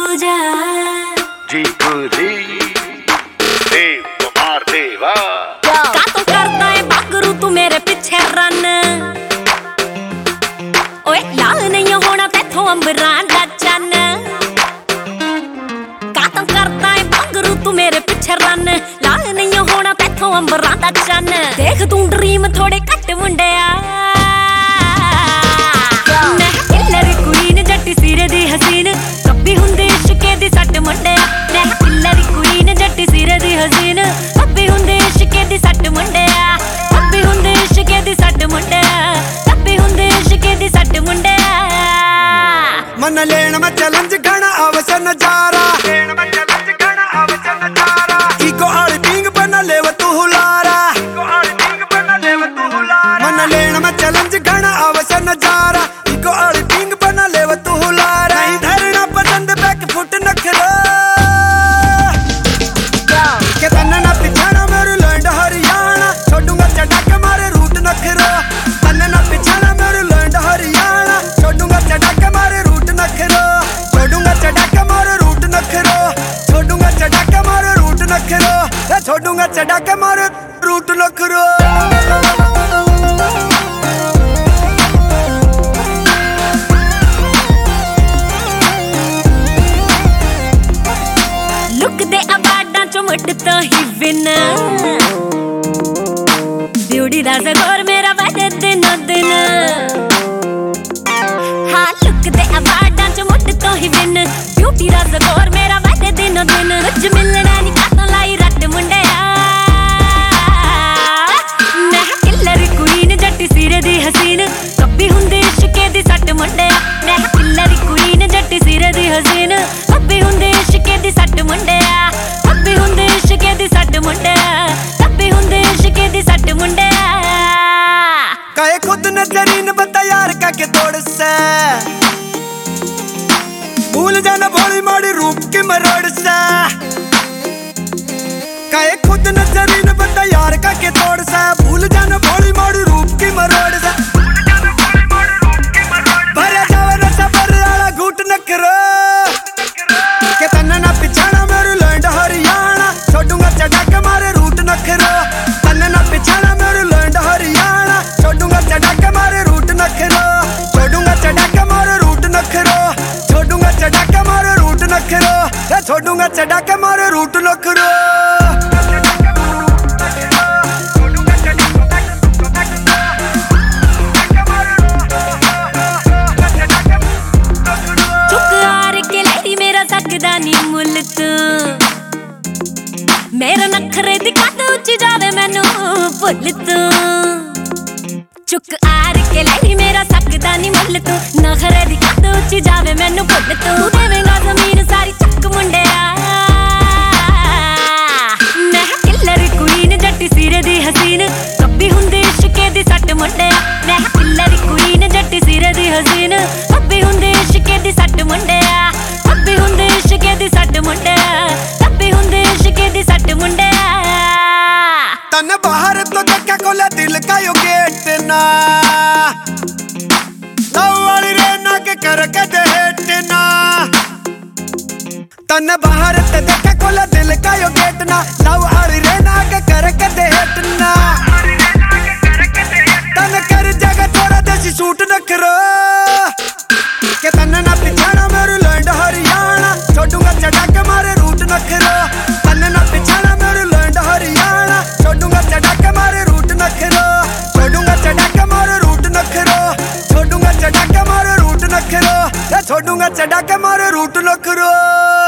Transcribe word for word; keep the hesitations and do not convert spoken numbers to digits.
पूजा जी पूरी देव कुमार देवा का तो करता है बागरू तू मेरे पीछे रन। ओए लाल नहीं होना तेथों अंबरां दा चन। का तो करता है बागरू तू मेरे पीछे रन। लाल नहीं होना तेथों अंबरां दा चन। देख तू ड्रीम थोड़े घट मुंडिया मैं किलर क्वीन जट्टी सिरे दी हसीन कभी हुंदे इश्के दी सट मुंडिया। मैं किलर क्वीन जट्टी सिरे दी हसीन कभी हुंदे इश्के दी सट मुंडिया। कभी हुंदे इश्के दी सट मुंडिया। कभी हुंदे इश्के दी सट मुंडिया। मन लेन में चैलेंज घना आवस नजारा। लेन में चैलेंज घना आवस नजारा। इको आली पिंग बना लेव तू हुलारा। इको आली पिंग बना लेव तू हुलारा। मन लेन में चैलेंज घना आवस नजारा। इको आली पिंग बना लेव तू हुलारा। नहीं धरना पसंद बैक फुट नखरा के तन्ना ना पिछाना मेरू लैंड हरियाणा। छोड़ूंगा चढ़ा के मारे रूट नखरा। तन्ना ना पिछाना मेरू लैंड हरियाणा। छोड़ूंगा चढ़ा के मारे रूट नखरा। छोड़ूंगा चढ़ा के मारे रूट नखरा। छोड़ूंगा चढ़ा के मारे रूट नखरा। छोड़ूंगा चढ़ा के मारे रूट नखरा। लुक दे अवार्डां चों मुड़ तो ही विन। ब्यूटी दा स्कोर मेरा वधे दिनों दिन। हाँ लुक दे अवार्डां चों मुड़ तो ही विन। ब्यूटी दा स्कोर मेरा वधे दिनों दिन। रुज मिलना नहीं कातों लाई रट मुंडिया। मैं किलर क्वीन जट्टी सिरे दी हसीन कभी हुंदे इश्के दी सट मुंडिया। मैं किलर क्वीन जट्टी सिरे दी हसीन कभी हुंदे इश्के दी सट मुंडिया। कभी हुंदे इश्के दी सट मुंडिया। कभी हुंदे इश्के दी सट मुंडिया। काहे खुद नजरीन बता यार का के तोड़ से। भूल जाना भोली माड़ी रूप की मरोड़ से। काहे खुद नजरीन बता यार का के तोड़ से। भूल जाना भोली माड़ी रूप की मरोड़ से। भरे जावे रसा भर आला घूट नखरा के तन्ना ना पिछाना मेरू लैंड हरियाणा। छोड़ूंगा चढ़ा के मारे रूट नखरा। तन्ना ना पिछाना मेरू लैंड हरियाणा। छोड़ूंगा चढ़ा के मारे रूट नखरा। छोड़ूंगा चढ़ा के मारे रूट नखरा। छोड़ूंगा चढ़ा के मारे रूट नखरा। छोड़ूंगा चढ़ा के मारे रूट नखरा। मेरा नखरे दिखा दे उच्ची जावे मैनू भुल तू। चुक आर के लाई मेरा सकदा नी मुल तू। नखरे दिखा दे उच्ची जावे मैनू भुल तू। देवेंगा जमीन सारी चक मुंडिया। मैं किलर क्वीन जट्टी सिरे दी हसीन कभी हुंदे इश्के दी सट मुंडिया। मैं किलर क्वीन जट्टी सिरे दी हसीन कभी हुंदे इश्के दी सट मुंडिया। कभी हुंदे इश्के दी सट मुंडिया। कभी हुंदे इश्के दी सट मुंडिया। तन बाहर तो देखा कोला दिल का यो गेट ना। लव वाली रेना के कर के दे हेट ना। तन बाहर तो देखा कोला दिल का यो गेट ना। लव वाली रेना के कर के दे हेट ना। तन कर जगह थोड़ा देसी सूट नखरा के तन ना पिछाना मेरू लैंड हरियाणा। छोड़ूंगा चढ़ा के मारे रूट नखरा। तन ना पिछाना मेरू लैंड हरियाणा। छोड़ूंगा चढ़ा के मारे रूट नखरा। छोड़ूंगा चढ़ा के मारे रूट नखरा। छोड़ूंगा चढ़ा के मारे रूट नखरा। छोड़ूंगा चढ़ा के मारे रूट नखरा।